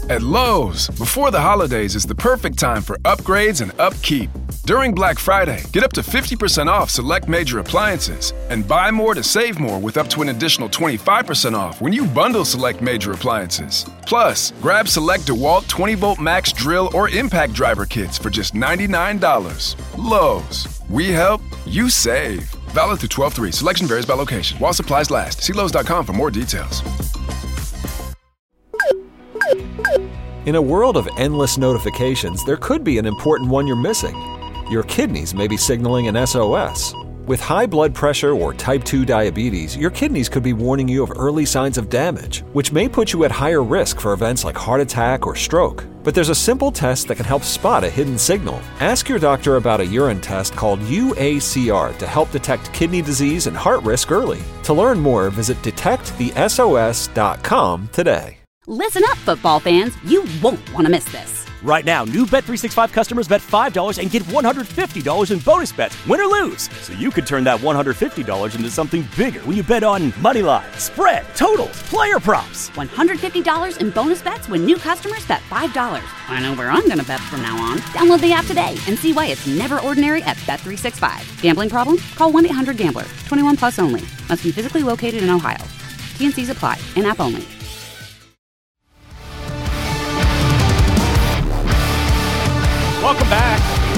At Lowe's, before the holidays is the perfect time for upgrades and upkeep. During Black Friday, get up to 50% off select major appliances and buy more to save more with up to an additional 25% off when you bundle select major appliances. Plus, grab select DeWalt 20-volt max drill or impact driver kits for just $99. Lowe's. We help, you save. Valid through 12/3. Selection varies by location. While supplies last. See Lowe's.com for more details. In a world of endless notifications, there could be an important one you're missing. Your kidneys may be signaling an SOS. With high blood pressure or type 2 diabetes, your kidneys could be warning you of early signs of damage, which may put you at higher risk for events like heart attack or stroke. But there's a simple test that can help spot a hidden signal. Ask your doctor about a urine test called UACR to help detect kidney disease and heart risk early. To learn more, visit detectthesos.com today. Listen up, football fans. You won't want to miss this. Right now, new Bet365 customers bet $5 and get $150 in bonus bets, win or lose. So you could turn that $150 into something bigger when you bet on money line, spread, totals, player props. $150 in bonus bets when new customers bet $5. I know where I'm going to bet from now on. Download the app today and see why it's never ordinary at Bet365. Gambling problem? Call 1-800-GAMBLER. 21 plus only. Must be physically located in Ohio. T&Cs apply. In-app only. Welcome back.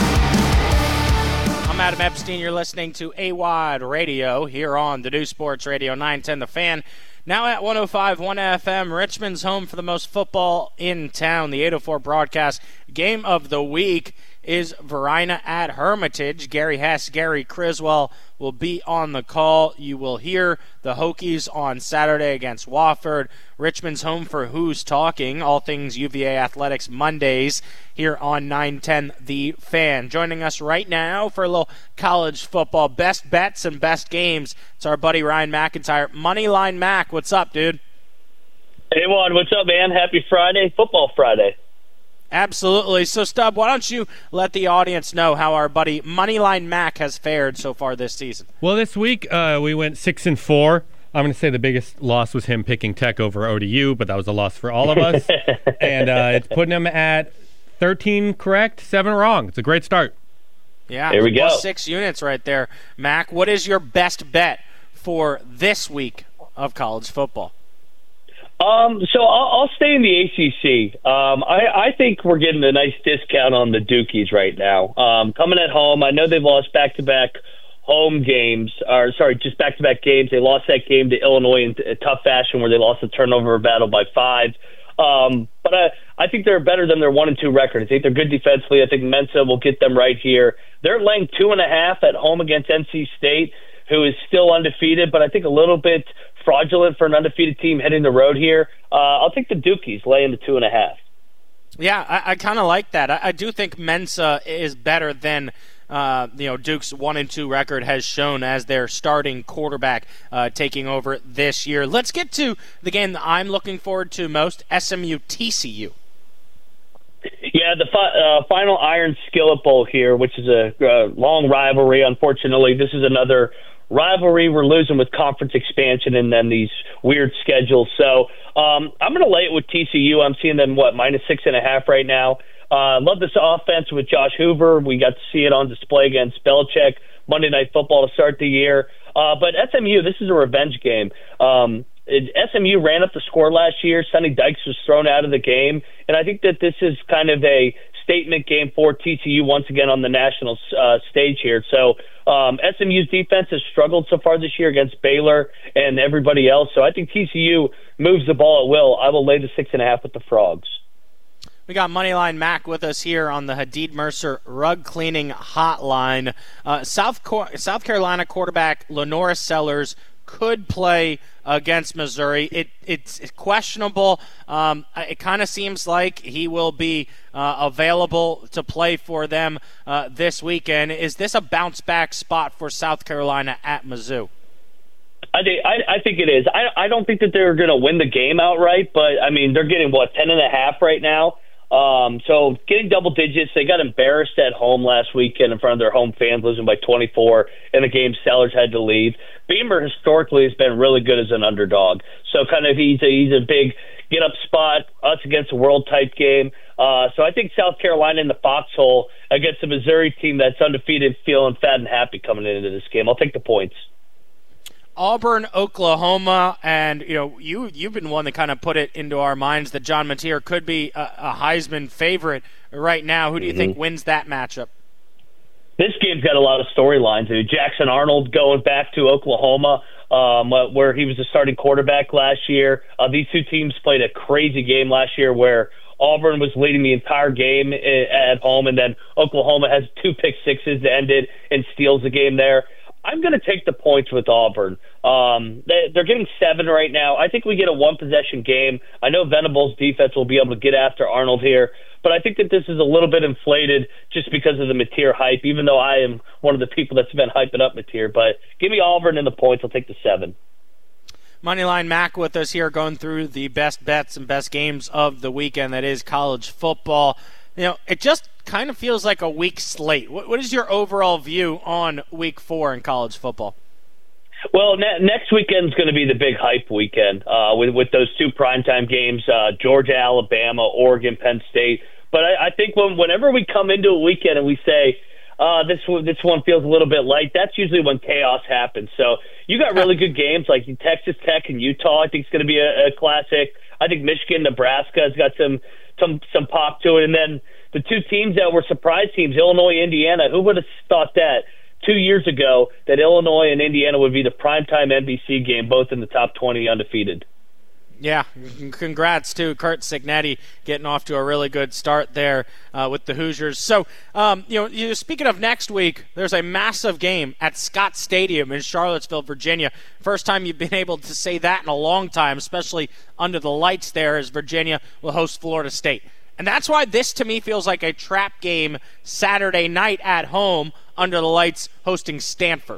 I'm Adam Epstein. You're listening to AWOD Radio here on the new Sports Radio 910 The Fan. Now at 105.1 FM, Richmond's home for the most football in town. The 8:04 broadcast game of the week is Varina at Hermitage. Gary Hess, Gary Criswell will be on the call. You will hear the Hokies on Saturday against Wofford. Richmond's home for Who's Talking, all things UVA Athletics Mondays here on 910 The Fan. Joining us right now for a little college football best bets and best games, it's our buddy Ryan McIntyre. Moneyline Mac, what's up, dude? Hey, Juan, what's up, man? Happy Friday, Football Friday. Absolutely. So, Stub, why don't you let the audience know how our buddy Moneyline Mac has fared so far this season? Well, this week we went 6-4. I'm going to say the biggest loss was him picking Tech over ODU, but that was a loss for all of us. And it's putting him at 13 correct, 7 wrong. It's a great start. Yeah, here we go. Plus 6 units right there. Mac, what is your best bet for this week of college football? So I'll stay in the ACC. I think we're getting a nice discount on the Dukies right now. Coming at home, I know they've lost back-to-back home games, just back-to-back games. They lost that game to Illinois in a tough fashion where they lost the turnover battle by 5. But I think they're better than their 1-2 record. I think they're good defensively. I think Mensa will get them right here. They're laying 2.5 at home against NC State, who is still undefeated, but I think a little bit fraudulent for an undefeated team heading the road here. I'll take the Dukies laying the 2.5. Yeah, I kind of like that. I do think Mensa is better than Duke's 1-2 record has shown as their starting quarterback taking over this year. Let's get to the game that I'm looking forward to most, SMU-TCU. Yeah, the final Iron Skillet Bowl here, which is a long rivalry. Unfortunately, this is another rivalry we're losing with conference expansion and then these weird schedules. So I'm going to lay it with TCU. I'm seeing them, minus 6.5 right now. Love this offense with Josh Hoover. We got to see it on display against Belichick, Monday Night Football to start the year. But SMU, this is a revenge game. SMU ran up the score last year. Sonny Dykes was thrown out of the game. And I think that this is kind of a statement game for TCU once again on the national stage here. So SMU's defense has struggled so far this year against Baylor and everybody else. So I think TCU moves the ball at will. I will lay the 6.5 with the Frogs. We got Moneyline Mac with us here on the Hadid Mercer Rug Cleaning Hotline. South Carolina quarterback Lenora Sellers could play against Missouri. It's questionable. It kind of seems like he will be available to play for them this weekend. Is this a bounce-back spot for South Carolina at Mizzou? I think it is. I don't think that they're going to win the game outright, but, I mean, they're getting, 10.5 right now? So getting double digits. They got embarrassed at home last weekend in front of their home fans, losing by 24 in the game. Sellers had to leave. Beamer historically has been really good as an underdog. So kind of he's a big get up spot, us against a world-type game. So I think South Carolina in the foxhole against a Missouri team that's undefeated, feeling fat and happy coming into this game. I'll take the points. Auburn, Oklahoma, and you've been one that kind of put it into our minds that John Mateer could be a Heisman favorite right now. Who do you think wins that matchup? This game's got a lot of storylines. Jackson Arnold going back to Oklahoma, where he was the starting quarterback last year. These two teams played a crazy game last year where Auburn was leading the entire game at home, and then Oklahoma has 2 pick sixes to end it and steals the game there. I'm going to take the points with Auburn. They're getting 7 right now. I think we get a one-possession game. I know Venables' defense will be able to get after Arnold here, but I think that this is a little bit inflated just because of the Mateer hype, even though I am one of the people that's been hyping up Mateer. But give me Auburn and the points. I'll take the 7. Moneyline Mac with us here going through the best bets and best games of the weekend that is college football. It just kind of feels like a weak slate. What is your overall view on week 4 in college football? Well, next weekend is going to be the big hype weekend with those 2 primetime games, Georgia, Alabama, Oregon, Penn State. But I think whenever we come into a weekend and we say, this one feels a little bit light, that's usually when chaos happens. So you got really good games like Texas Tech and Utah. I think it's going to be a classic. I think Michigan, Nebraska has got some pop to it. And then the 2 teams that were surprise teams, Illinois, Indiana. Who would have thought that 2 years ago that Illinois and Indiana would be the primetime NBC game, both in the top 20 undefeated? Yeah, congrats to Curt Cignetti getting off to a really good start there with the Hoosiers. So, speaking of next week, there's a massive game at Scott Stadium in Charlottesville, Virginia. First time you've been able to say that in a long time, especially under the lights there, as Virginia will host Florida State. And that's why this, to me, feels like a trap game Saturday night at home under the lights hosting Stanford.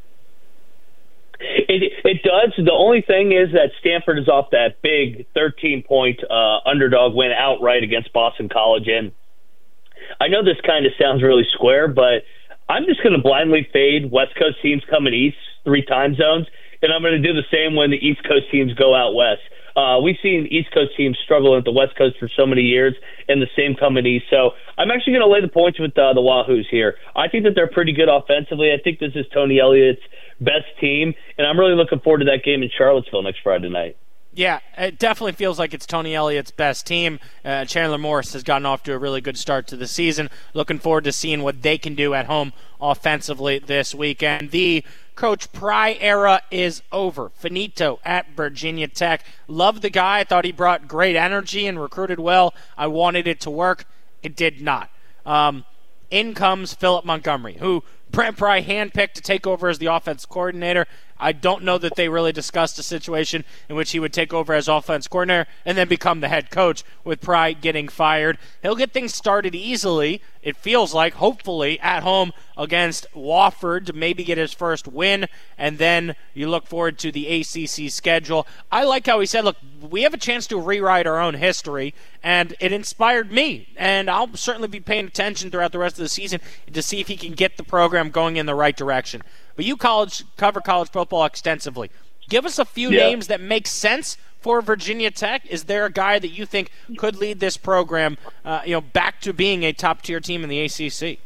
It does. The only thing is that Stanford is off that big 13-point underdog win outright against Boston College. And I know this kind of sounds really square, but I'm just going to blindly fade West Coast teams coming east, 3 time zones, and I'm going to do the same when the East Coast teams go out west. We've seen East Coast teams struggle at the West Coast for so many years, and the same coming east. So I'm actually going to lay the points with the Wahoos here. I think that they're pretty good offensively. I think this is Tony Elliott's best team, and I'm really looking forward to that game in Charlottesville next Friday night. Yeah, it definitely feels like it's Tony Elliott's best team. Chandler Morris has gotten off to a really good start to the season. Looking forward to seeing what they can do at home offensively this weekend. The Coach Pry era is over. Finito at Virginia Tech. Love the guy. I thought he brought great energy and recruited well. I wanted it to work. It did not. In comes Philip Montgomery, who Brent Pry handpicked to take over as the offense coordinator. I don't know that they really discussed a situation in which he would take over as offense coordinator and then become the head coach with Pry getting fired. He'll get things started easily, it feels like, hopefully, at home against Wofford to maybe get his first win, and then you look forward to the ACC schedule. I like how he said, look, we have a chance to rewrite our own history, and it inspired me, and I'll certainly be paying attention throughout the rest of the season to see if he can get the program going in the right direction. But you cover college football extensively. Give us a few names that make sense for Virginia Tech. Is there a guy that you think could lead this program back to being a top-tier team in the ACC?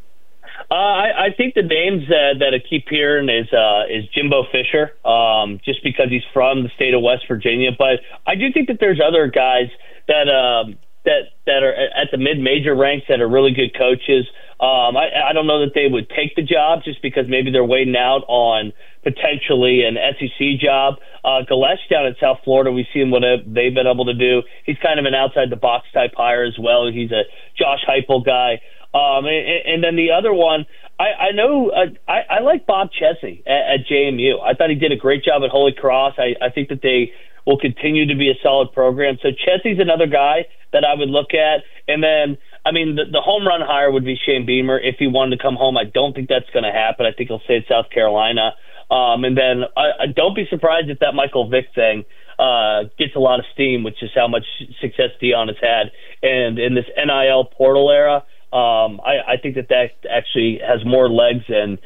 I think the names that I keep hearing is Jimbo Fisher, just because he's from the state of West Virginia. But I do think that there's other guys that are at the mid-major ranks that are really good coaches. I don't know that they would take the job just because maybe they're waiting out on potentially an SEC job. Gillespie down at South Florida, we've seen what they've been able to do. He's kind of an outside-the-box type hire as well. He's a Josh Heupel guy. And then the other one, I know I like Bob Chesney at JMU. I thought he did a great job at Holy Cross. I think that they will continue to be a solid program. So Chesney's another guy that I would look at. And then, I mean, the home run hire would be Shane Beamer if he wanted to come home. I don't think that's going to happen. I think he'll stay at South Carolina. And then I don't be surprised if that Michael Vick thing gets a lot of steam, which is how much success Deion has had. And in this NIL portal era, I think that actually has more legs than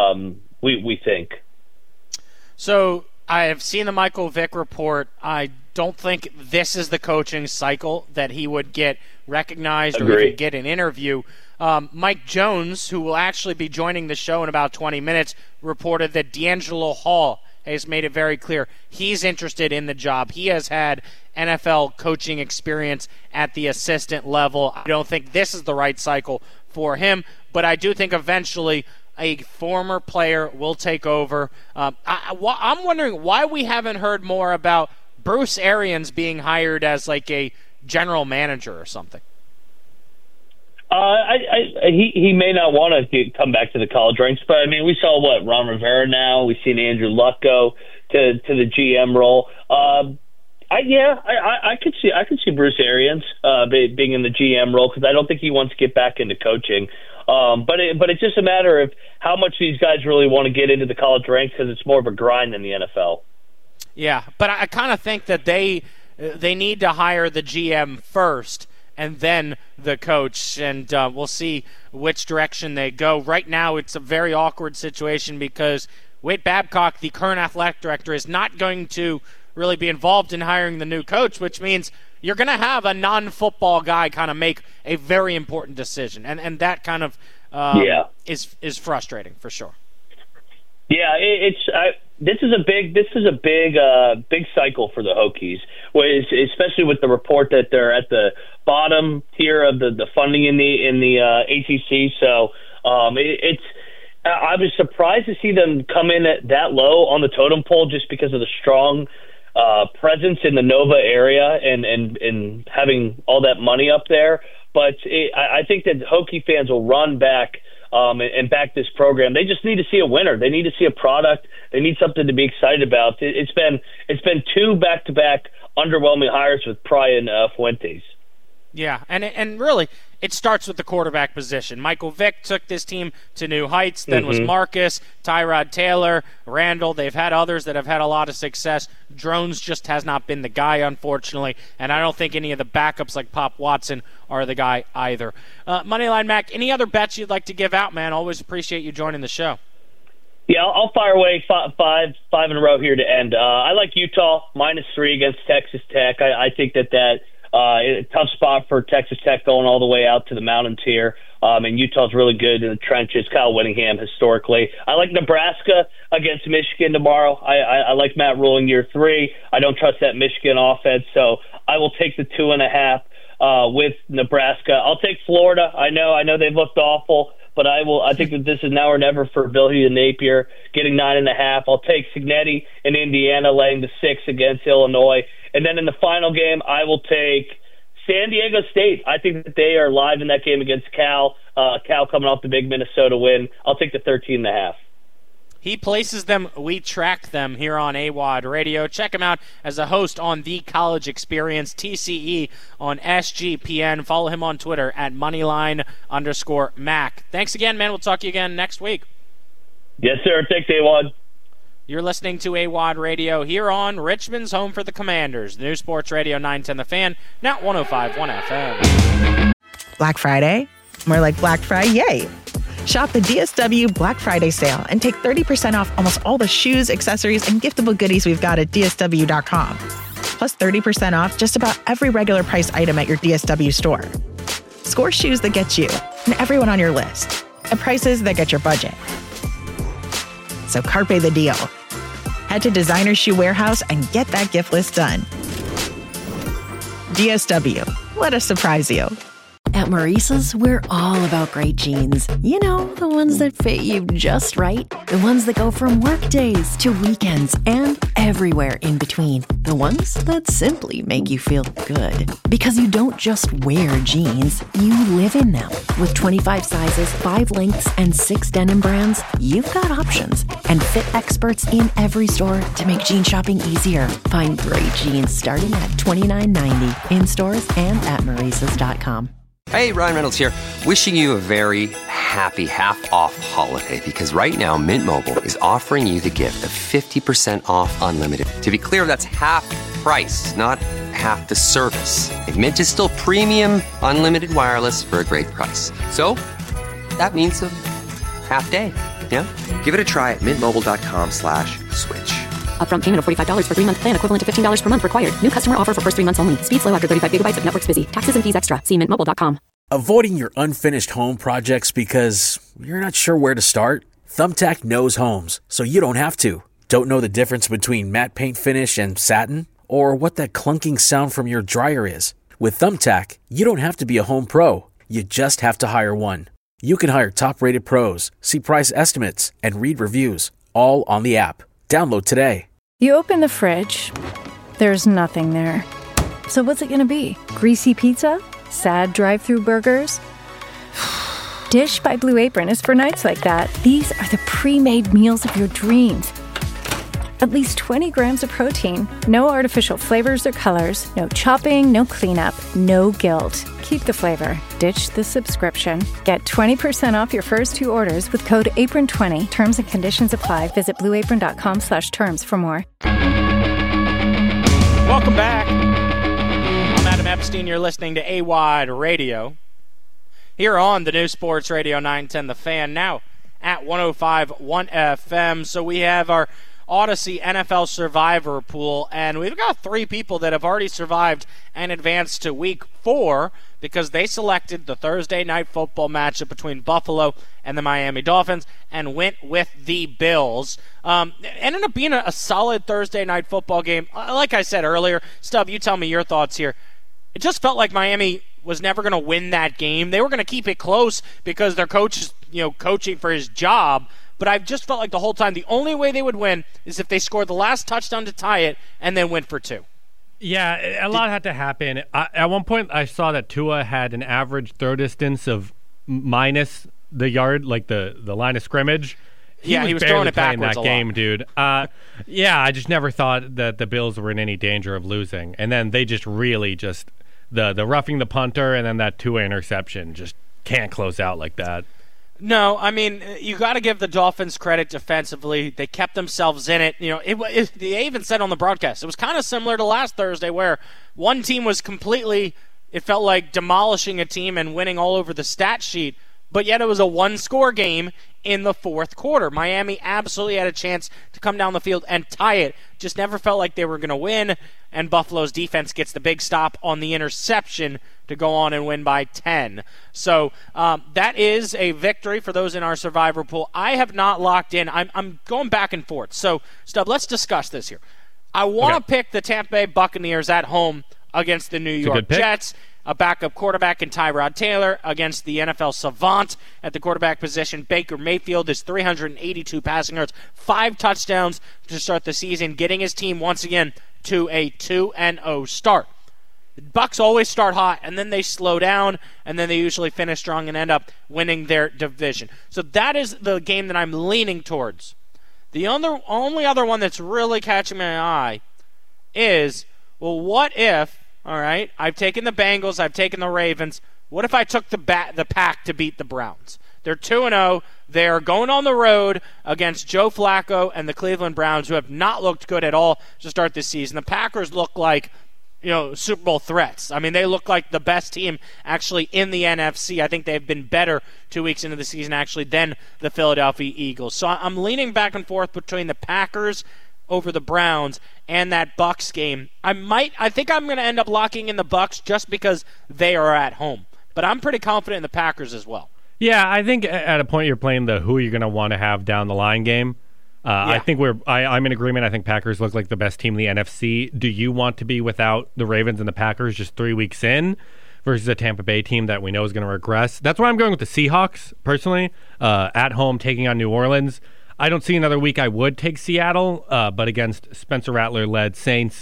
we think. So I have seen the Michael Vick report. I don't think this is the coaching cycle that he would get recognized Agree. or even get an interview. Mike Jones, who will actually be joining the show in about 20 minutes, reported that D'Angelo Hall has made it very clear he's interested in the job. He has had NFL coaching experience at the assistant level. I don't think this is the right cycle for him, but I do think eventually a former player will take over. I'm wondering why we haven't heard more about Bruce Arians being hired as like a general manager or something. He may not want to come back to the college ranks, but I mean, we saw Ron Rivera now. We've seen Andrew Luck go to the GM role. I could see Bruce Arians being in the GM role because I don't think he wants to get back into coaching. But it's just a matter of how much these guys really want to get into the college ranks because it's more of a grind than the NFL. Yeah, but I kind of think that they need to hire the GM first and then the coach, and we'll see which direction they go. Right now, it's a very awkward situation because Wade Babcock, the current athletic director, is not going to really be involved in hiring the new coach, which means you're going to have a non-football guy kind of make a very important decision, and that kind of is frustrating for sure. Yeah, this is a big cycle for the Hokies, especially with the report that they're at the bottom tier of the funding in the ACC. So I was surprised to see them come in at that low on the totem pole just because of the strong presence in the Nova area and having all that money up there. But I think that Hokie fans will run back and back this program. They just need to see a winner. They need to see a product. They need something to be excited about. It's been two back-to-back underwhelming hires with Pry and Fuentes. Yeah, and really, it starts with the quarterback position. Michael Vick took this team to new heights. Then was Marcus, Tyrod Taylor, Randall. They've had others that have had a lot of success. Drones just has not been the guy, unfortunately, and I don't think any of the backups like Pop Watson are the guy either. Moneyline Mac, any other bets you'd like to give out, man? Always appreciate you joining the show. Yeah, I'll fire away five in a row here to end. I like Utah -3 against Texas Tech. I think that a tough spot for Texas Tech going all the way out to the mountains here. And Utah's really good in the trenches. Kyle Whittingham historically. I like Nebraska against Michigan tomorrow. I like Matt Rule in year 3. I don't trust that Michigan offense, so I will take the 2.5 with Nebraska. I'll take Florida. I know they've looked awful, but I think that this is now or never for Billy and Napier, getting 9.5. I'll take Cignetti in Indiana laying the 6 against Illinois. And then in the final game, I will take San Diego State. I think that they are live in that game against Cal. Cal coming off the big Minnesota win. I'll take the 13.5. He places them, we track them here on AWOD Radio. Check him out as a host on The College Experience, TCE on SGPN. Follow him on Twitter at Moneyline_Mac. Thanks again, man. We'll talk to you again next week. Yes, sir. Thanks, AWOD. You're listening to AWOD Radio here on Richmond's home for the Commanders. New Sports Radio 910 The Fan, now 105.1 FM. Black Friday? More like Black Friday, yay! Shop the DSW Black Friday sale and take 30% off almost all the shoes, accessories, and giftable goodies we've got at DSW.com. Plus 30% off just about every regular price item at your DSW store. Score shoes that get you and everyone on your list at prices that get your budget. So carpe the deal. Head to Designer Shoe Warehouse and get that gift list done. DSW. Let us surprise you. At Maurice's, we're all about great jeans. You know, the ones that fit you just right. The ones that go from work days to weekends and everywhere in between. The ones that simply make you feel good. Because you don't just wear jeans, you live in them. With 25 sizes, 5 lengths, and 6 denim brands, you've got options. And fit experts in every store to make jean shopping easier. Find great jeans starting at $29.90 in stores and at Maurice's.com. Hey, Ryan Reynolds here. Wishing you a very happy half-off holiday because right now Mint Mobile is offering you the gift of 50% off unlimited. To be clear, that's half price, not half the service. And Mint is still premium unlimited wireless for a great price. So that means a half day. Yeah? Give it a try at mintmobile.com/switch. Upfront payment of $45 for 3-month plan, equivalent to $15 per month required. New customer offer for first 3 months only. Speed slow after 35 gigabytes if network's busy. Taxes and fees extra. See mintmobile.com. Avoiding your unfinished home projects because you're not sure where to start? Thumbtack knows homes, so you don't have to. Don't know the difference between matte paint finish and satin? Or what that clunking sound from your dryer is? With Thumbtack, you don't have to be a home pro. You just have to hire one. You can hire top-rated pros, see price estimates, and read reviews, all on the app. Download today. You open the fridge. There's nothing there. So what's it going to be? Greasy pizza? Sad drive-thru burgers? Dish by Blue Apron is for nights like that. These are the pre-made meals of your dreams. At least 20 grams of protein, no artificial flavors or colors, no chopping, no cleanup, no guilt. Keep the flavor. Ditch the subscription. Get 20% off your first 2 orders with code APRON20. Terms and conditions apply. Visit blueapron.com/terms for more. Welcome back. I'm Adam Epstein. You're listening to A-Wide Radio. Here on the new Sports Radio 910 The Fan, now at 105.1 FM. So we have our Odyssey NFL Survivor Pool, and we've got 3 people that have already survived and advanced to Week 4 because they selected the Thursday Night Football matchup between Buffalo and the Miami Dolphins and went with the Bills. Ended up being a solid Thursday Night Football game. Like I said earlier, Stub, you tell me your thoughts here. It just felt like Miami was never going to win that game. They were going to keep it close because their coach is, coaching for his job. But I just felt like the whole time the only way they would win is if they scored the last touchdown to tie it and then went for 2. Yeah, a lot had to happen. At one point, I saw that Tua had an average throw distance of minus the yard, like the line of scrimmage. He was throwing it backwards in that game, dude. I just never thought that the Bills were in any danger of losing. And then they just really the roughing the punter and then that Tua interception just can't close out like that. No, I mean, you got to give the Dolphins credit defensively. They kept themselves in it. They even said on the broadcast, it was kind of similar to last Thursday where one team was completely, it felt like demolishing a team and winning all over the stat sheet, but yet it was a 1-score game in the fourth quarter. Miami absolutely had a chance to come down the field and tie it. Just never felt like they were going to win, and Buffalo's defense gets the big stop on the interception to go on and win by 10. So that is a victory for those in our Survivor Pool. I have not locked in. I'm going back and forth. So, Stub, let's discuss this here. I want to pick the Tampa Bay Buccaneers at home against the New York Jets. A backup quarterback in Tyrod Taylor against the NFL savant at the quarterback position. Baker Mayfield is 382 passing yards, 5 touchdowns to start the season, getting his team once again to a 2-0 start. The Bucs always start hot, and then they slow down, and then they usually finish strong and end up winning their division. So that is the game that I'm leaning towards. The only other one that's really catching my eye is, well, what if, all right, I've taken the Bengals, I've taken the Ravens. What if I took the Pack to beat the Browns? They're 2-0. They're going on the road against Joe Flacco and the Cleveland Browns, who have not looked good at all to start this season. The Packers look like, Super Bowl threats. I mean, they look like the best team actually in the NFC. I think they've been better 2 weeks into the season actually than the Philadelphia Eagles. So I'm leaning back and forth between the Packers over the Browns and that Bucs game. I think I'm going to end up locking in the Bucs just because they are at home. But I'm pretty confident in the Packers as well. Yeah, I think at a point you're playing the who you're going to want to have down the line game. I think I'm in agreement. I think Packers look like the best team in the NFC. Do you want to be without the Ravens and the Packers just 3 weeks in versus a Tampa Bay team that we know is going to regress? That's why I'm going with the Seahawks, personally, at home taking on New Orleans. I don't see another week I would take Seattle, but against Spencer Rattler-led Saints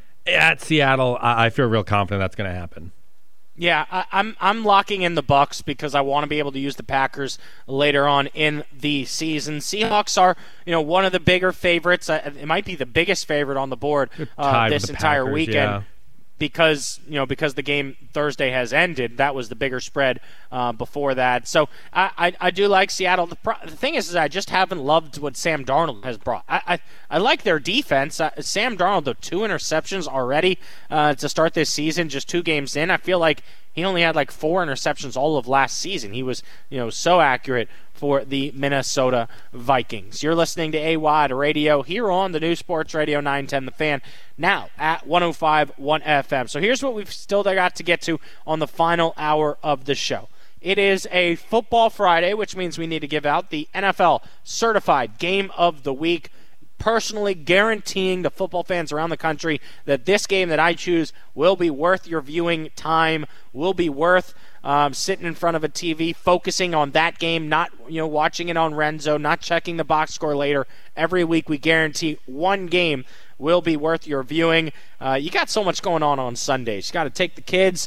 at Seattle, I feel real confident that's going to happen. Yeah, I'm locking in the Bucs because I want to be able to use the Packers later on in the season. Seahawks are, one of the bigger favorites. It might be the biggest favorite on the board this entire Packers, weekend. Yeah. Because the game Thursday has ended. That was the bigger spread before that. So I do like Seattle. The thing is I just haven't loved what Sam Darnold has brought. I like their defense. Sam Darnold, though, 2 interceptions already to start this season, just 2 games in. I feel like he only had 4 interceptions all of last season. He was so accurate for the Minnesota Vikings. You're listening to AWOD Radio here on the new Sports Radio 910 The Fan, now at 105.1 FM. So here's what we've still got to get to on the final hour of the show. It is a Football Friday, which means we need to give out the NFL Certified Game of the Week, personally guaranteeing the football fans around the country that this game that I choose will be worth your viewing time, will be worth sitting in front of a TV, focusing on that game, not watching it on Renzo, not checking the box score later. Every week we guarantee one game will be worth your viewing. You got so much going on Sundays. You got to take the kids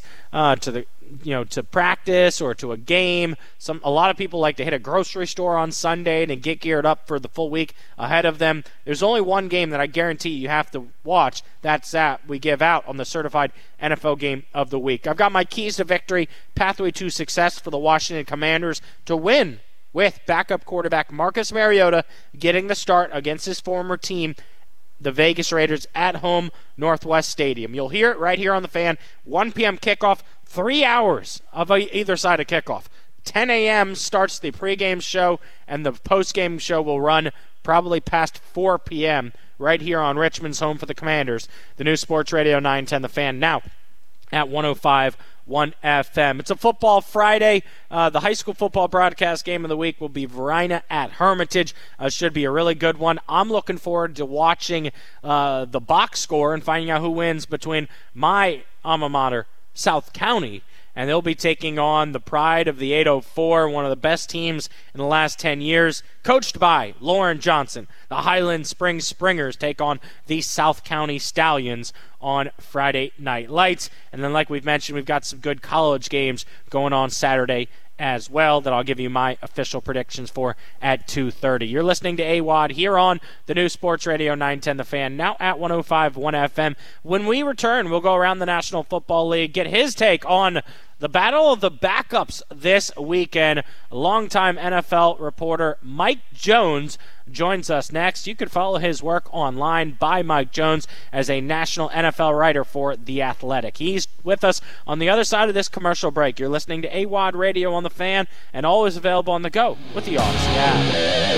to practice or to a game. A lot of people like to hit a grocery store on Sunday and get geared up for the full week ahead of them. There's only one game that I guarantee you have to watch. That's that we give out on the Certified NFL Game of the Week. I've got my keys to victory, pathway to success for the Washington Commanders to win with backup quarterback Marcus Mariota getting the start against his former team, the Vegas Raiders, at home, Northwest Stadium. You'll hear it right here on the Fan. 1 p.m. kickoff, 3 hours of either side of kickoff. 10 a.m. starts the pregame show, and the postgame show will run probably past 4 p.m. right here on Richmond's home for the Commanders, the new Sports Radio 910 The Fan, now at 105.1 FM. It's a Football Friday. The high school football broadcast game of the week will be Varina at Hermitage. Should be a really good one. I'm looking forward to watching the box score and finding out who wins between my alma mater, South County, and they'll be taking on the pride of the 804, one of the best teams in the last 10 years, coached by Lauren Johnson. The Highland Springs Springers take on the South County Stallions on Friday Night Lights. And then, like we've mentioned, we've got some good college games going on Saturday as well that I'll give you my official predictions for at 2:30. You're listening to AWOD here on the new Sports Radio 910 The Fan, now at 105.1 FM. When we return, we'll go around the National Football League, get his take on the battle of the backups this weekend. Longtime NFL reporter Mike Jones joins us next. You can follow his work online by Mike Jones as a national NFL writer for The Athletic. He's with us on the other side of this commercial break. You're listening to AWOD Radio on the Fan, and always available on the go with the Odyssey app.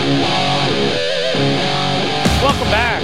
Welcome back.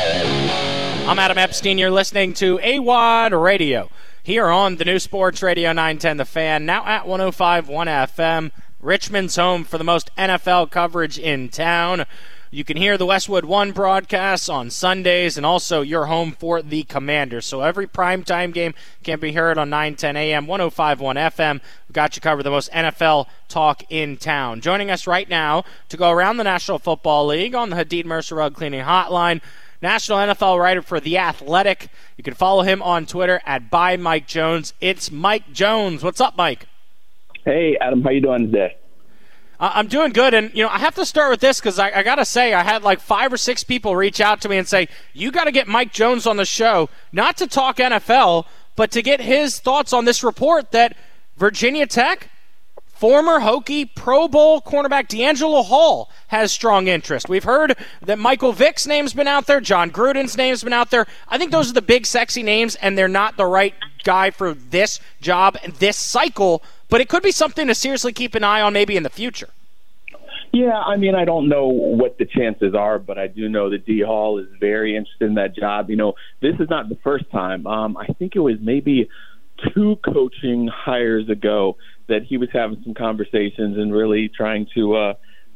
I'm Adam Epstein. You're listening to AWOD Radio here on the new Sports Radio 910 The Fan, now at 105.1 FM. Richmond's home for the most NFL coverage in town. You can hear the Westwood One broadcasts on Sundays, and also your home for the Commanders. So every primetime game can be heard on 910 AM, 105.1 FM. We've got you covered the most NFL talk in town. Joining us right now to go around the National Football League on the Hadid Mercer Rug Cleaning Hotline, national NFL writer for The Athletic. You can follow him on Twitter at @ByMikeJones. It's Mike Jones. What's up, Mike? Hey, Adam. How you doing today? I'm doing good, and I have to start with this because I got to say I had like 5 or 6 people reach out to me and say, you got to get Mike Jones on the show, not to talk NFL, but to get his thoughts on this report that Virginia Tech, former Hokie Pro Bowl cornerback D'Angelo Hall has strong interest. We've heard that Michael Vick's name's been out there, John Gruden's name's been out there. I think those are the big, sexy names, and they're not the right guy for this job and this cycle, but it could be something to seriously keep an eye on maybe in the future. Yeah, I mean, I don't know what the chances are, but I do know that D. Hall is very interested in that job. This is not the first time. I think it was maybe 2 coaching hires ago that he was having some conversations and really trying to,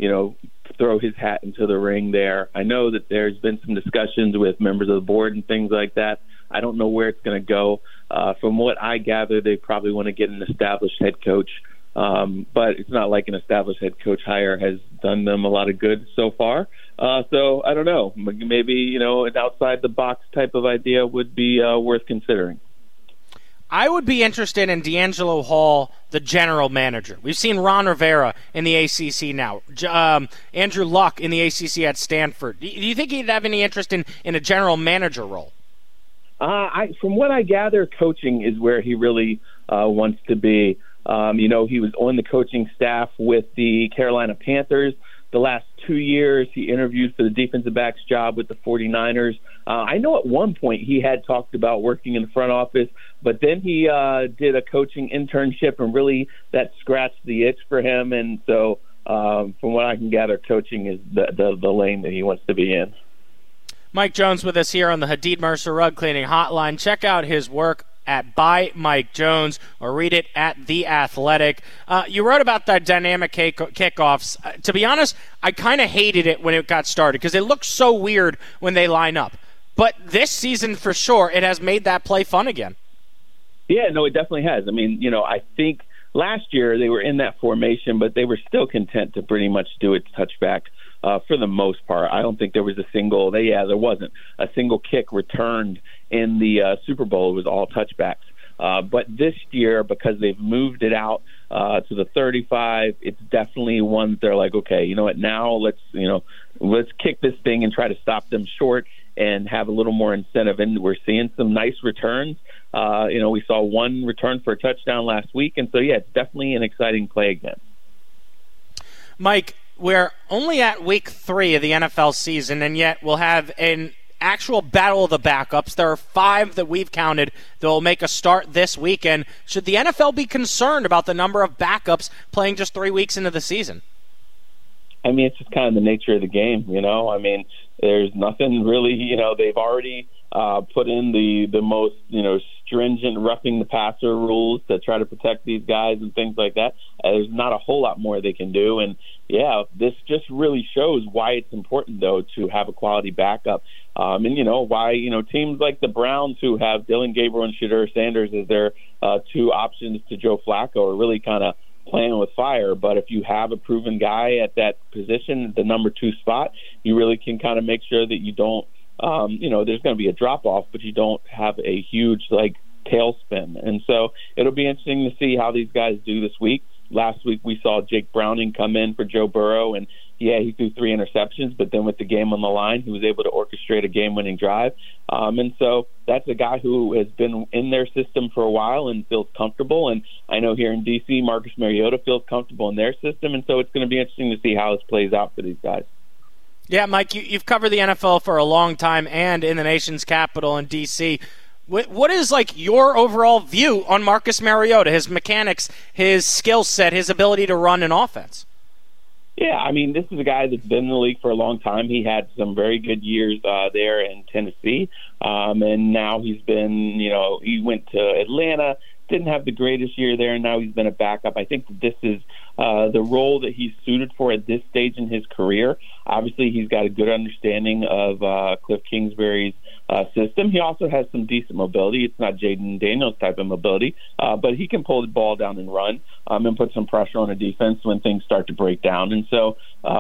throw his hat into the ring there. I know that there's been some discussions with members of the board and things like that. I don't know where it's going to go. From what I gather, they probably want to get an established head coach, but it's not like an established head coach hire has done them a lot of good so far. So I don't know. Maybe, an outside-the-box type of idea would be worth considering. I would be interested in D'Angelo Hall, the general manager. We've seen Ron Rivera in the ACC now. Andrew Luck in the ACC at Stanford. Do you think he'd have any interest in a general manager role? From what I gather, coaching is where he really wants to be. He was on the coaching staff with the Carolina Panthers. The last 2 years, he interviewed for the defensive backs job with the 49ers. I know at one point he had talked about working in the front office, but then he did a coaching internship, and really that scratched the itch for him. And so from what I can gather, coaching is the lane that he wants to be in. Mike Jones with us here on the Hadid Mercer Rug Cleaning Hotline. Check out his work at By Mike Jones or read it at The Athletic. You wrote about the dynamic kickoffs. To be honest, I kind of hated it when it got started because it looks so weird when they line up. But this season, for sure, it has made that play fun again. Yeah, no, it definitely has. I mean, I think last year they were in that formation, but they were still content to pretty much do it touchback. For the most part, I don't think there was there wasn't a single kick returned in the Super Bowl. It was all touchbacks. But this year, because they've moved it out to the 35, it's definitely one that they're like, okay, you know what? Now let's kick this thing and try to stop them short and have a little more incentive. And we're seeing some nice returns. We saw one return for a touchdown last week, and so yeah, it's definitely an exciting play again. Mike, we're only at week 3 of the NFL season, and yet we'll have an actual battle of the backups. There are 5 that we've counted that will make a start this weekend. Should the NFL be concerned about the number of backups playing just 3 weeks into the season? I mean, it's just kind of the nature of the game, I mean, there's nothing really, they've already put in the most, stringent roughing the passer rules to try to protect these guys and things like that. There's not a whole lot more they can do. And, yeah, this just really shows why it's important, though, to have a quality backup. And, why, teams like the Browns who have Dylan Gabriel and Shadur Sanders as their 2 options to Joe Flacco are really kind of playing with fire. But if you have a proven guy at that position, the number 2 spot, you really can kind of make sure that you don't, there's going to be a drop-off, but you don't have a huge, tailspin. And so it'll be interesting to see how these guys do this week. Last week we saw Jake Browning come in for Joe Burrow, and, he threw 3 interceptions, but then with the game on the line, he was able to orchestrate a game-winning drive. And so that's a guy who has been in their system for a while and feels comfortable. And I know here in D.C., Marcus Mariota feels comfortable in their system, and so it's going to be interesting to see how this plays out for these guys. Yeah, Mike, you've covered the NFL for a long time and in the nation's capital in D.C. What is, your overall view on Marcus Mariota, his mechanics, his skill set, his ability to run an offense? Yeah, I mean, this is a guy that's been in the league for a long time. He had some very good years there in Tennessee, and now he's been, he went to Atlanta, didn't have the greatest year there, and now he's been a backup. I think that this is the role that he's suited for at this stage in his career. Obviously, he's got a good understanding of Cliff Kingsbury's system. He also has some decent mobility. It's not Jaden Daniels type of mobility, but he can pull the ball down and run and put some pressure on a defense when things start to break down. And so,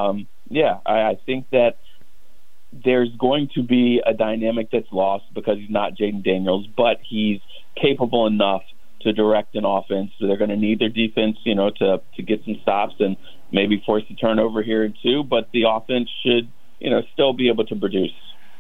I think that there's going to be a dynamic that's lost because he's not Jaden Daniels, but he's capable enough to direct an offense. So they're going to need their defense, to get some stops and maybe force a turnover here and 2, but the offense should, still be able to produce.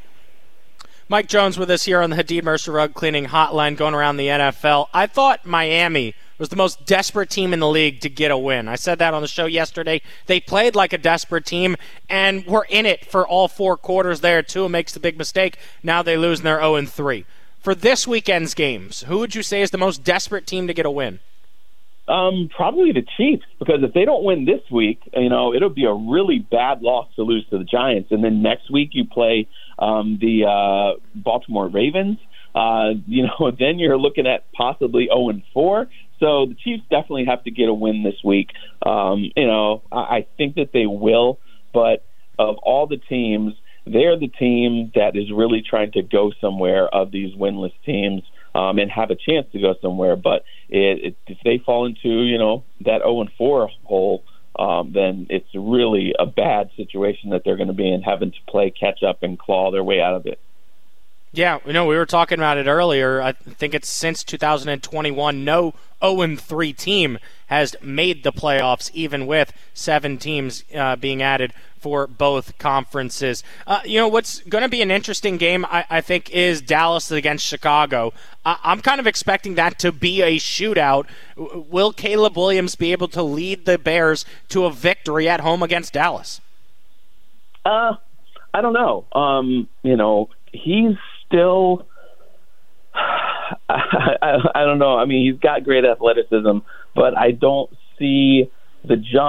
Mike Jones with us here on the Hadid Mercer Rug Cleaning Hotline going around the NFL. I thought Miami was the most desperate team in the league to get a win. I said that on the show yesterday. They played like a desperate team and were in it for all 4 quarters there. Tua makes the big mistake. Now they lose and they're 0-3. For this weekend's games, who would you say is the most desperate team to get a win? Probably the Chiefs, because if they don't win this week, it'll be a really bad loss to lose to the Giants. And then next week you play the Baltimore Ravens. Then you're looking at possibly 0-4. So the Chiefs definitely have to get a win this week. I think that they will, but of all the teams, they're the team that is really trying to go somewhere of these winless teams and have a chance to go somewhere. But if they fall into, that 0-4 hole, then it's really a bad situation that they're going to be in, having to play catch up and claw their way out of it. Yeah, we were talking about it earlier. I think it's since 2021, no 0-3 team has made the playoffs, even with 7 teams being added for both conferences. What's going to be an interesting game, I think, is Dallas against Chicago. I'm kind of expecting that to be a shootout. Will Caleb Williams be able to lead the Bears to a victory at home against Dallas? I don't know. He's still, I don't know. I mean, he's got great athleticism, but I don't see the jump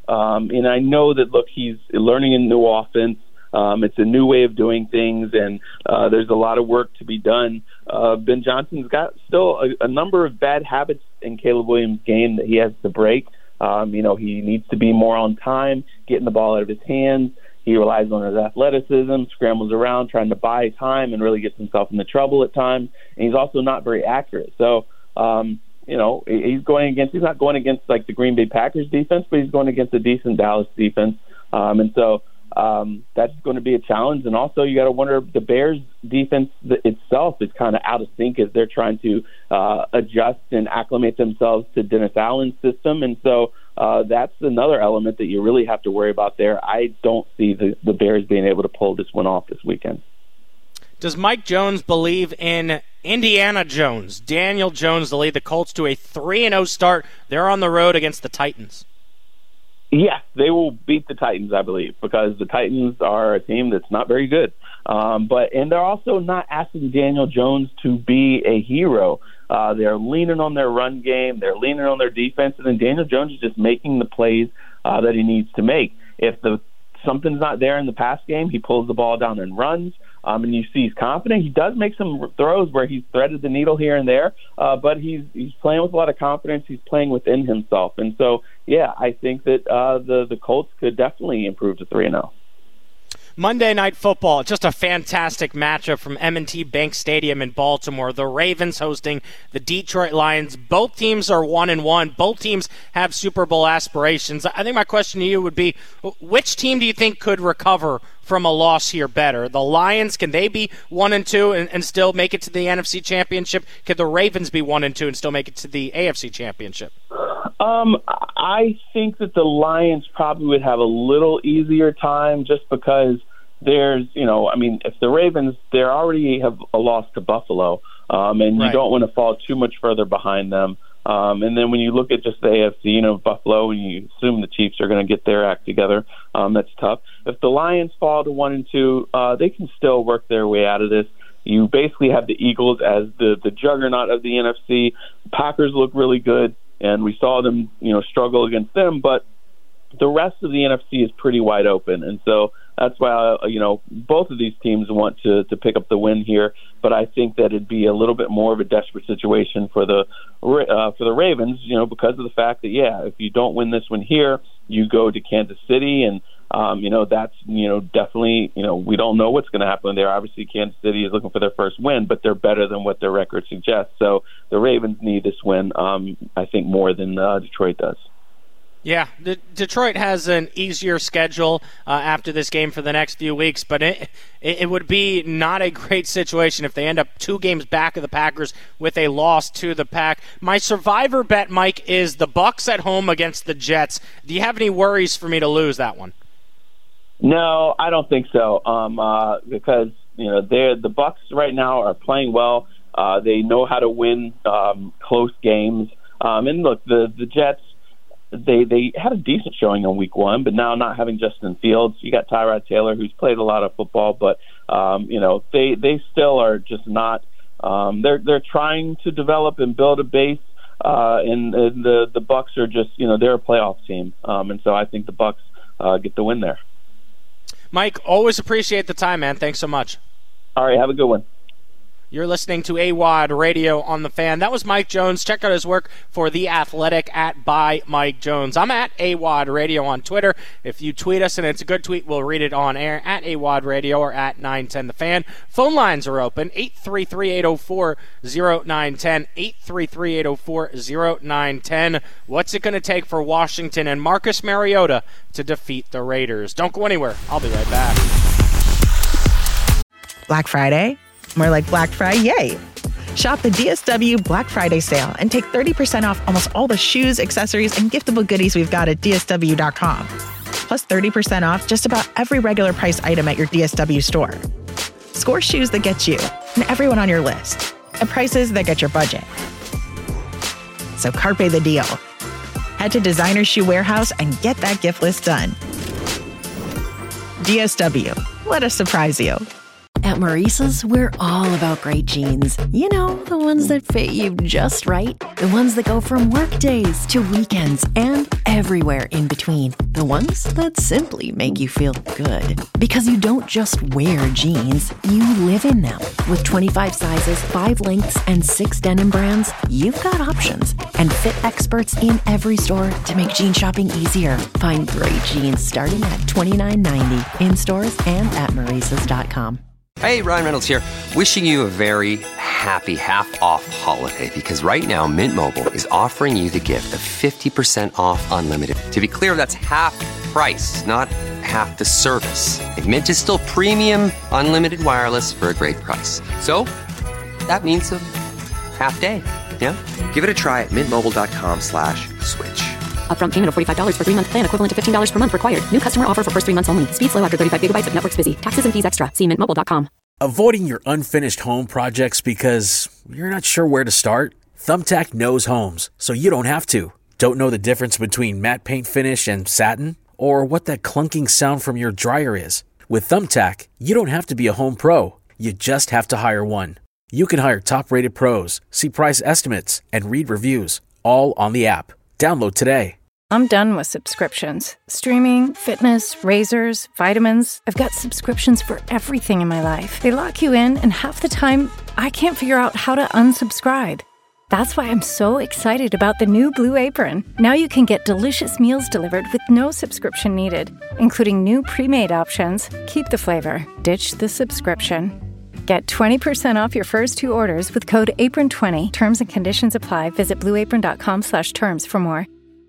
And I know that, look, he's learning a new offense. It's a new way of doing things, and there's a lot of work to be done. Ben Johnson's got still a number of bad habits in Caleb Williams' game that he has to break. He needs to be more on time, getting the ball out of his hands. He relies on his athleticism, scrambles around, trying to buy time, and really gets himself into trouble at times. And he's also not very accurate. So, he's not going against like the Green Bay Packers defense, but he's going against a decent Dallas defense. That's going to be a challenge. And also, you got to wonder if the Bears defense itself is kind of out of sync as they're trying to adjust and acclimate themselves to Dennis Allen's system. And so that's another element that you really have to worry about there. I don't see the Bears being able to pull this one off this weekend. Does Mike Jones believe in Indiana Jones, Daniel Jones, to lead the Colts to a 3-0 start? They're on the road against the Titans. Yeah, they will beat the Titans, I believe, because the Titans are a team that's not very good. And they're also not asking Daniel Jones to be a hero. They're leaning on their run game. They're leaning on their defense. And then Daniel Jones is just making the plays that he needs to make. If something's not there in the pass game, he pulls the ball down and runs. And you see he's confident. He does make some throws where he's threaded the needle here and there, but he's playing with a lot of confidence. He's playing within himself. And so, yeah, I think that the Colts could definitely improve to 3-0. Monday Night Football, just a fantastic matchup from M&T Bank Stadium in Baltimore. The Ravens hosting the Detroit Lions. Both teams are 1-1. Both teams have Super Bowl aspirations. I think my question to you would be, which team do you think could recover from a loss here better? The Lions, can they be 1-2 and still make it to the NFC Championship? Could the Ravens be 1-2 and still make it to the AFC Championship? I think that the Lions probably would have a little easier time just because there's, if the Ravens, they already have a loss to Buffalo, and you don't want to fall too much further behind them. And then when you look at just the AFC, Buffalo, and you assume the Chiefs are going to get their act together, that's tough. If the Lions fall to 1-2, they can still work their way out of this. You basically have the Eagles as the juggernaut of the NFC. Packers look really good, and we saw them, struggle against them, but the rest of the NFC is pretty wide open. And so that's why, both of these teams want to pick up the win here, but I think that it'd be a little bit more of a desperate situation for the Ravens, because of the fact that, if you don't win this one here, you go to Kansas City, and that's, definitely, we don't know what's going to happen there. Obviously, Kansas City is looking for their first win, but they're better than what their record suggests. So the Ravens need this win, I think, more than Detroit does. Yeah, Detroit has an easier schedule after this game for the next few weeks, but it would be not a great situation if they end up 2 games back of the Packers with a loss to the Pack. My survivor bet, Mike, is the Bucs at home against the Jets. Do you have any worries for me to lose that one? No, I don't think so, because the Bucs right now are playing well. They know how to win close games. And look, the Jets, They had a decent showing on week 1, but now not having Justin Fields, you got Tyrod Taylor, who's played a lot of football, but they still are just not. They're trying to develop and build a base, and the Bucs are just they're a playoff team, and so I think the Bucs get the win there. Mike, always appreciate the time, man. Thanks so much. All right, have a good one. You're listening to AWOD Radio on the Fan. That was Mike Jones. Check out his work for The Athletic at By Mike Jones. I'm at AWOD Radio on Twitter. If you tweet us and it's a good tweet, we'll read it on air at AWOD Radio or at 910 The Fan. Phone lines are open, 833-804-0910, 833-804-0910. What's it going to take for Washington and Marcus Mariota to defeat the Raiders? Don't go anywhere. I'll be right back. Black Friday? More like Black Friday, yay! Shop the DSW Black Friday sale and take 30% off almost all the shoes, accessories, and giftable goodies we've got at DSW.com. Plus 30% off just about every regular price item at your DSW store. Score shoes that get you and everyone on your list at prices that get your budget. So carpe the deal. Head to Designer Shoe Warehouse and get that gift list done. DSW. Let us surprise you. At Maurice's, we're all about great jeans. You know, the ones that fit you just right. The ones that go from work days to weekends and everywhere in between. The ones that simply make you feel good. Because you don't just wear jeans, you live in them. With 25 sizes, 5 lengths, and 6 denim brands, you've got options. And fit experts in every store to make jean shopping easier. Find great jeans starting at $29.90 in stores and at Maurices.com. Hey, Ryan Reynolds here. Wishing you a very happy half-off holiday because right now Mint Mobile is offering you the gift of 50% off unlimited. To be clear, that's half price, not half the service. And Mint is still premium unlimited wireless for a great price. So that means a half day. Yeah? Give it a try at mintmobile.com/switch. Upfront payment of $45 for 3-month plan, equivalent to $15 per month required. New customer offer for first 3 months only. Speed slow after 35 gigabytes if network's busy. Taxes and fees extra. See mintmobile.com. Avoiding your unfinished home projects because you're not sure where to start? Thumbtack knows homes, so you don't have to. Don't know the difference between matte paint finish and satin? Or what that clunking sound from your dryer is? With Thumbtack, you don't have to be a home pro. You just have to hire one. You can hire top-rated pros, see price estimates, and read reviews, all on the app. Download today. I'm done with subscriptions. Streaming, fitness, razors, vitamins. I've got subscriptions for everything in my life. They lock you in, and half the time, I can't figure out how to unsubscribe. That's why I'm so excited about the new Blue Apron. Now you can get delicious meals delivered with no subscription needed, including new pre-made options. Keep the flavor, ditch the subscription. Get 20% off your first 2 orders with code APRON20. Terms and conditions apply. Visit blueapron.com/terms for more.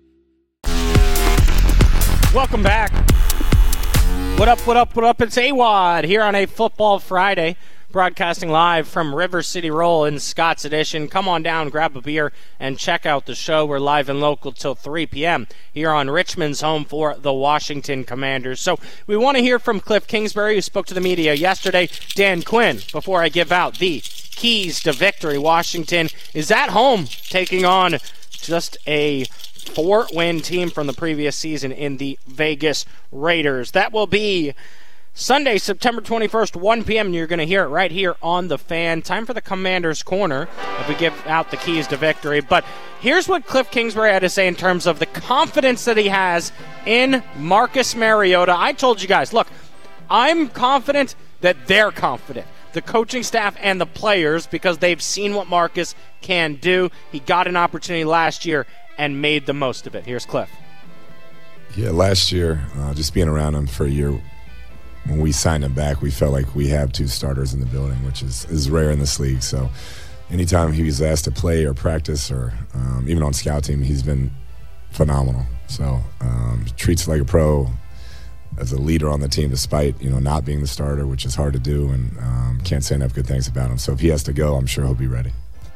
Welcome back. What up, what up, what up? It's AWOD here on a Football Friday, broadcasting live from River City Roll in Scott's Edition. Come on down, grab a beer, and check out the show. We're live and local till 3 p.m. here on Richmond's home for the Washington Commanders. So we want to hear from Cliff Kingsbury, who spoke to the media yesterday. Dan Quinn, before I give out the keys to victory. Washington is at home taking on just a 4-win team from the previous season in the Vegas Raiders. That will be Sunday, September 21st, 1 p.m., and you're going to hear it right here on The Fan. Time for the Commander's Corner if we give out the keys to victory. But here's what Cliff Kingsbury had to say in terms of the confidence that he has in Marcus Mariota. I told you guys, look, I'm confident that they're confident, the coaching staff and the players, because they've seen what Marcus can do. He got an opportunity last year and made the most of it. Here's Cliff. Yeah, last year, just being around him for a year, when we signed him back, we felt like we have 2 starters in the building, which is rare in this league. So anytime he was asked to play or practice or even on scout team, he's been phenomenal. So treats like a pro, as a leader on the team, despite not being the starter, which is hard to do, and can't say enough good things about him. So if he has to go, I'm sure he'll be ready.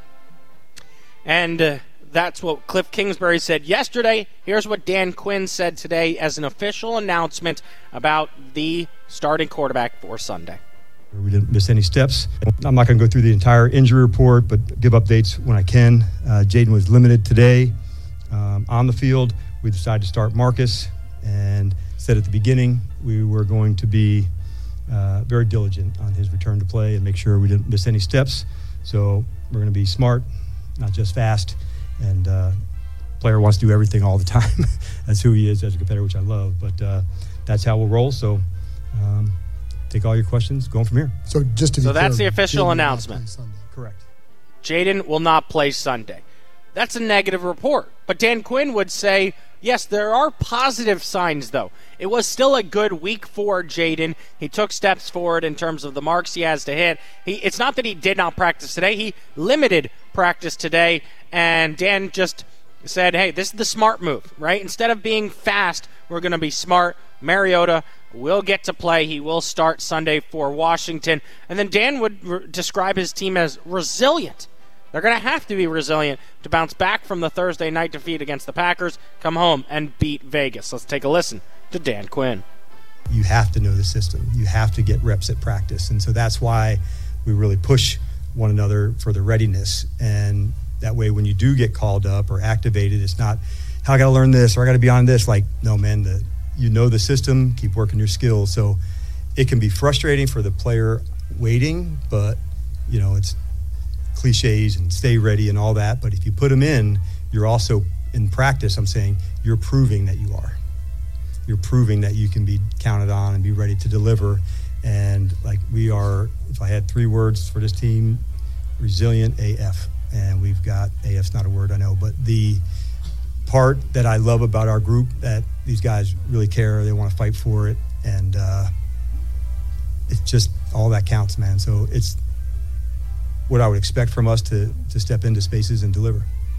And that's what Cliff Kingsbury said yesterday. Here's what Dan Quinn said today as an official announcement about the starting quarterback for Sunday. We didn't miss any steps. I'm not going to go through the entire injury report, but give updates when I can. Jaden was limited today on the field. We decided to start Marcus, and said at the beginning we were going to be very diligent on his return to play and make sure we didn't miss any steps. So we're going to be smart, not just fast. And player wants to do everything all the time. That's who he is as a competitor, which I love. But that's how we'll roll. So take all your questions, going from here. So just to be clear, that's the official Jaden announcement. Correct. Jaden will not play Sunday. That's a negative report. But Dan Quinn would say, yes, there are positive signs, though. It was still a good week for Jaden. He took steps forward in terms of the marks he has to hit. It's not that he did not practice today. He limited practice today, and Dan just said, hey, this is the smart move, right? Instead of being fast, we're going to be smart. Mariota will get to play. He will start Sunday for Washington. And then Dan would describe his team as resilient. They're going to have to be resilient to bounce back from the Thursday night defeat against the Packers, come home, and beat Vegas. Let's take a listen to Dan Quinn. You have to know the system. You have to get reps at practice. And so that's why we really push one another for the readiness. And that way when you do get called up or activated, it's not, how I got to learn this or I got to be on this. Like, no, man, you know the system, keep working your skills. So it can be frustrating for the player waiting, but, it's cliches and stay ready and all that. But if you put them in, you're also, in practice, I'm saying, you're proving that you are. You're proving that you can be counted on and be ready to deliver. And like we are, if I had 3 words for this team, resilient AF. And we've got, AF's not a word I know, but the part that I love about our group, that these guys really care, they want to fight for it, and it's just all that counts, man. So it's what I would expect from us to step into spaces and deliver.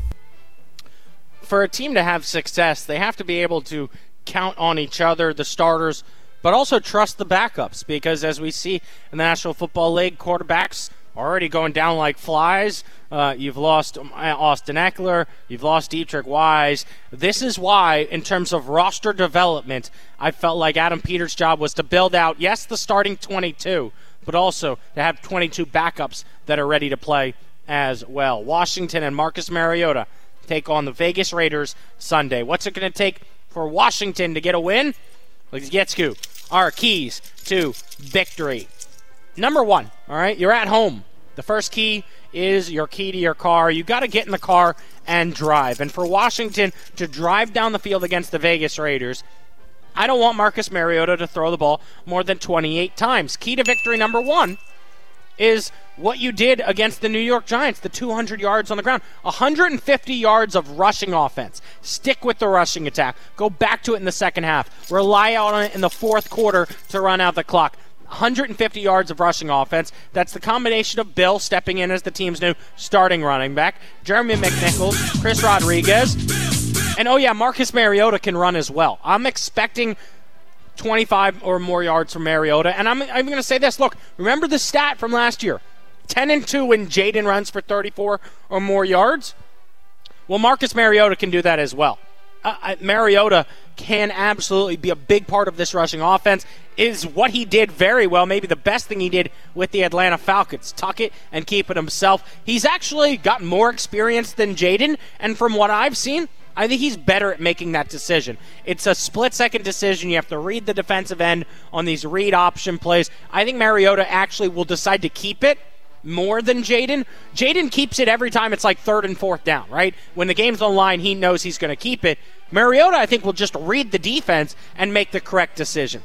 For a team to have success, they have to be able to count on each other, the starters, but also trust the backups, because as we see in the National Football League, quarterbacks already going down like flies. You've lost Austin Eckler. You've lost Dietrich Wise. This is why, in terms of roster development, I felt like Adam Peters' job was to build out, yes, the starting 22, but also to have 22 backups that are ready to play as well. Washington and Marcus Mariota take on the Vegas Raiders Sunday. What's it going to take for Washington to get a win? Let's get to our keys to victory. Number 1, all right, you're at home. The first key is your key to your car. You got to get in the car and drive. And for Washington to drive down the field against the Vegas Raiders, I don't want Marcus Mariota to throw the ball more than 28 times. Key to victory number 1 is what you did against the New York Giants, the 200 yards on the ground. 150 yards of rushing offense. Stick with the rushing attack. Go back to it in the second half. Rely on it in the fourth quarter to run out the clock. 150 yards of rushing offense. That's the combination of Bill stepping in as the team's new starting running back, Jeremy McNichols, Chris Rodriguez, and Marcus Mariota can run as well. I'm expecting 25 or more yards from Mariota, and I'm going to say this. Look, remember the stat from last year, 10-2 when Jaden runs for 34 or more yards? Well, Marcus Mariota can do that as well. Mariota can absolutely be a big part of this rushing offense. Is what he did very well, maybe the best thing he did with the Atlanta Falcons. Tuck it and keep it himself. He's actually got more experience than Jaden, and from what I've seen, I think he's better at making that decision. It's a split-second decision. You have to read the defensive end on these read option plays. I think Mariota actually will decide to keep it more than Jaden. Jaden keeps it every time it's like 3rd and 4th down, right? When the game's on the line, he knows he's going to keep it. Mariota, I think, will just read the defense and make the correct decision.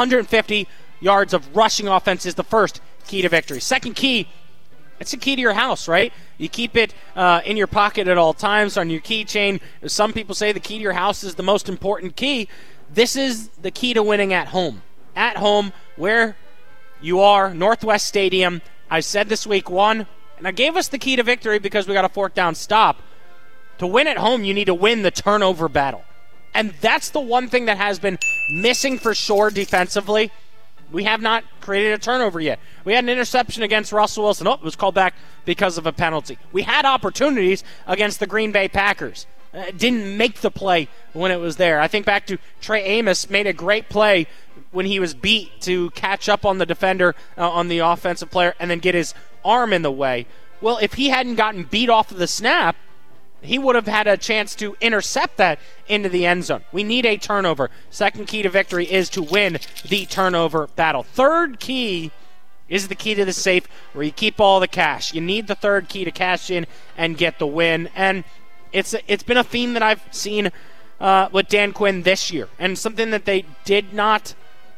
150 yards of rushing offense is the first key to victory. Second key, it's a key to your house, right? You keep it in your pocket at all times on your keychain. Some people say the key to your house is the most important key. This is the key to winning at home. At home, where you are, Northwest Stadium. I said this week 1, and I gave us the key to victory because we got a 4th down stop. To win at home, you need to win the turnover battle. And that's the one thing that has been missing for sure defensively. We have not created a turnover yet. We had an interception against Russell Wilson. It was called back because of a penalty. We had opportunities against the Green Bay Packers. Didn't make the play when it was there. I think back to Trey Amos made a great play when he was beat to catch up on the defender, on the offensive player, and then get his arm in the way. Well, if he hadn't gotten beat off of the snap, he would have had a chance to intercept that into the end zone. We need a turnover. Second key to victory is to win the turnover battle. Third key is the key to the safe, where you keep all the cash. You need the third key to cash in and get the win. And it's been a theme that I've seen with Dan Quinn this year, and something that they did not.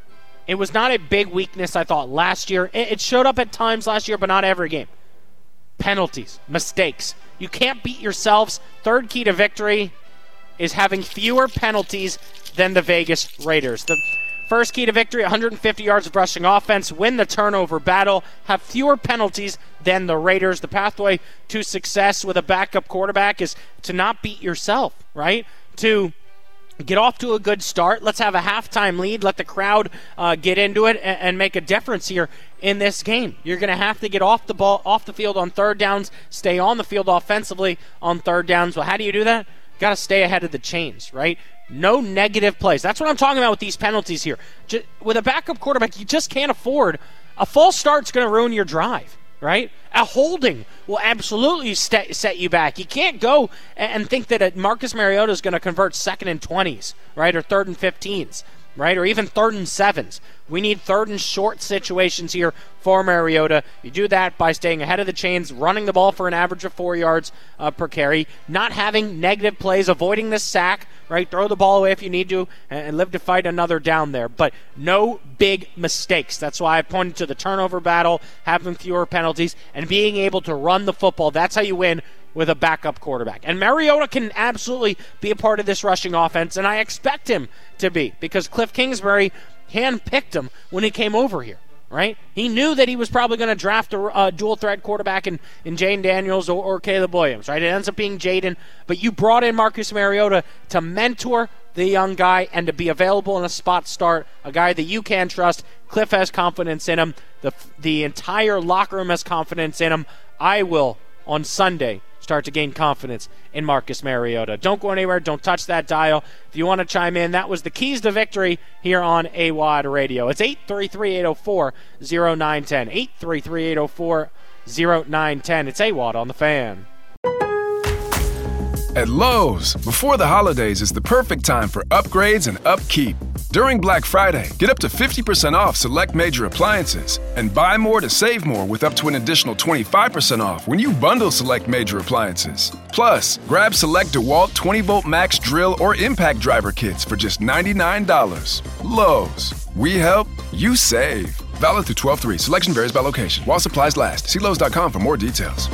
It was not a big weakness, I thought, last year. It showed up at times last year, but not every game. Penalties, mistakes. You can't beat yourselves. Third key to victory is having fewer penalties than the Vegas Raiders. The first key to victory, 150 yards of rushing offense, win the turnover battle, have fewer penalties than the Raiders. The pathway to success with a backup quarterback is to not beat yourself, right? To get off to a good start. Let's have a halftime lead. Let the crowd get into it and make a difference here in this game. You're going to have to get off the field on third downs, stay on the field offensively on third downs. Well, how do you do that? Got to stay ahead of the chains, right? No negative plays. That's what I'm talking about with these penalties here. With a backup quarterback, you just can't afford. A false start's going to ruin your drive, right? A holding will absolutely set you back. You can't go and think that Marcus Mariota is going to convert 2nd and 20s, right, or 3rd and 15s. right? Or even 3rd and 7s. We need 3rd and short situations here for Mariota. You do that by staying ahead of the chains, running the ball for an average of 4 yards per carry, not having negative plays, avoiding the sack, right? Throw the ball away if you need to and live to fight another down there. But no big mistakes. That's why I pointed to the turnover battle, having fewer penalties, and being able to run the football. That's how you win with a backup quarterback. And Mariota can absolutely be a part of this rushing offense, and I expect him to be, because Cliff Kingsbury handpicked him when he came over here, right? He knew that he was probably going to draft a dual-threat quarterback in Jaden Daniels or Caleb Williams, right? It ends up being Jaden, but you brought in Marcus Mariota to mentor the young guy and to be available in a spot start, a guy that you can trust. Cliff has confidence in him. The entire locker room has confidence in him. I will, on Sunday, start to gain confidence in Marcus Mariota. Don't go anywhere. Don't touch that dial. If you want to chime in, that was the keys to victory here on AWOD Radio. It's 833-804-0910. 833-804-0910. It's AWOD on the Fan. At Lowe's, before the holidays is the perfect time for upgrades and upkeep. During Black Friday, get up to 50% off select major appliances and buy more to save more with up to an additional 25% off when you bundle select major appliances. Plus, grab select DeWalt 20-volt max drill or impact driver kits for just $99. Lowe's, we help, you save. Valid through 12/3. Selection varies by location. While supplies last. See Lowe's.com for more details.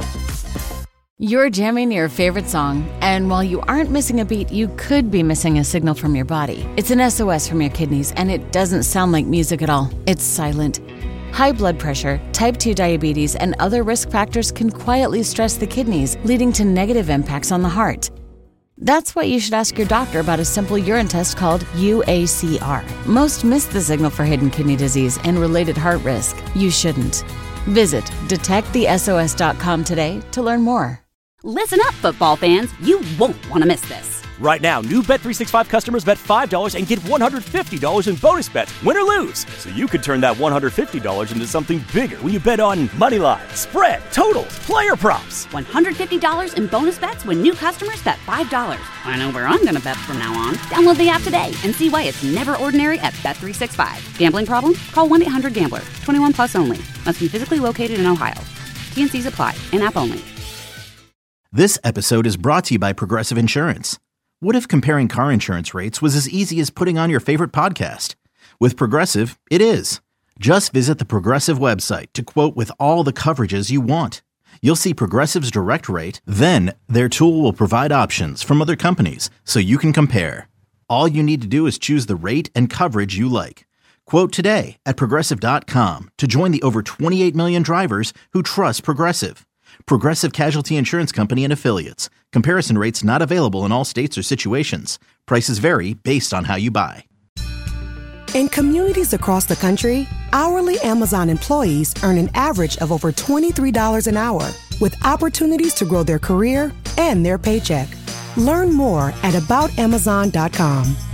You're jamming your favorite song, and while you aren't missing a beat, you could be missing a signal from your body. It's an SOS from your kidneys, and it doesn't sound like music at all. It's silent. High blood pressure, type 2 diabetes, and other risk factors can quietly stress the kidneys, leading to negative impacts on the heart. That's why you should ask your doctor about a simple urine test called UACR. Most miss the signal for hidden kidney disease and related heart risk. You shouldn't. Visit detectthesos.com today to learn more. Listen up, football fans. You won't want to miss this. Right now, new Bet365 customers bet $5 and get $150 in bonus bets, win or lose. So you could turn that $150 into something bigger when you bet on money line, spread, totals, player props. $150 in bonus bets when new customers bet $5. I know where I'm going to bet from now on. Download the app today and see why it's never ordinary at Bet365. Gambling problem? Call 1-800-GAMBLER. 21 plus only. Must be physically located in Ohio. T&Cs apply. In-app only. This episode is brought to you by Progressive Insurance. What if comparing car insurance rates was as easy as putting on your favorite podcast? With Progressive, it is. Just visit the Progressive website to quote with all the coverages you want. You'll see Progressive's direct rate, then their tool will provide options from other companies so you can compare. All you need to do is choose the rate and coverage you like. Quote today at Progressive.com to join the over 28 million drivers who trust Progressive. Progressive Casualty Insurance Company and Affiliates. Comparison rates not available in all states or situations. Prices vary based on how you buy. In communities across the country, hourly Amazon employees earn an average of over $23 an hour, with opportunities to grow their career and their paycheck. Learn more at aboutamazon.com.